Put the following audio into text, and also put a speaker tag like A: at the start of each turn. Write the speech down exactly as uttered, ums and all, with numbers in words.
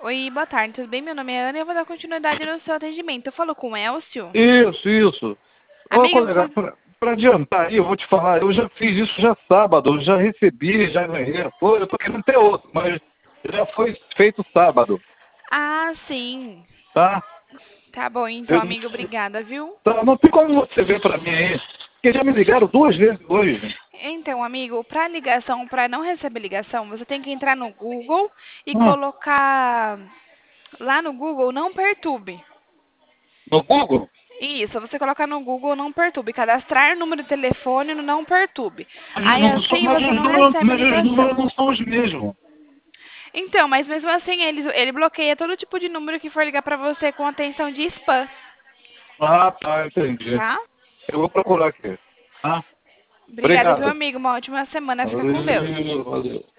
A: Oi, boa tarde, tudo bem? Meu nome é Ana e eu vou dar continuidade no seu atendimento. Eu falo com o Elcio?
B: Isso, isso. Ô,
A: Amiga, eu
B: colega,
A: vou...
B: para adiantar aí, eu vou te falar, eu já fiz isso já sábado, eu já recebi, já ganhei. Pô, eu tô querendo ter outro, mas já foi feito sábado,
A: Ah, sim.
B: tá?
A: Tá bom, então,
B: Eu,
A: amiga, obrigada, viu?
B: tá, não tem como você ver para mim aí, porque já me ligaram duas vezes hoje.
A: Então, amigo, para ligação, para não receber ligação, você tem que entrar no Google e
B: Ah,
A: colocar lá no Google não perturbe.
B: no Google?
A: Isso, você colocar no Google não perturbe, cadastrar número de telefone no não perturbe.
B: Mas,
A: Aí
B: não são-
A: assim
B: mas
A: você
B: os
A: não
B: números,
A: recebe
B: mas os
A: ligação.
B: números não são os mesmos.
A: Então, mas mesmo assim ele, ele bloqueia todo tipo de número que for ligar para você com atenção de spam,
B: Ah, tá, entendi.
A: tá?
B: Eu vou procurar aqui. Ah,
A: Obrigada, viu,
B: obrigado.
A: amigo? Uma ótima semana. Fica com Deus.
B: Valeu, valeu.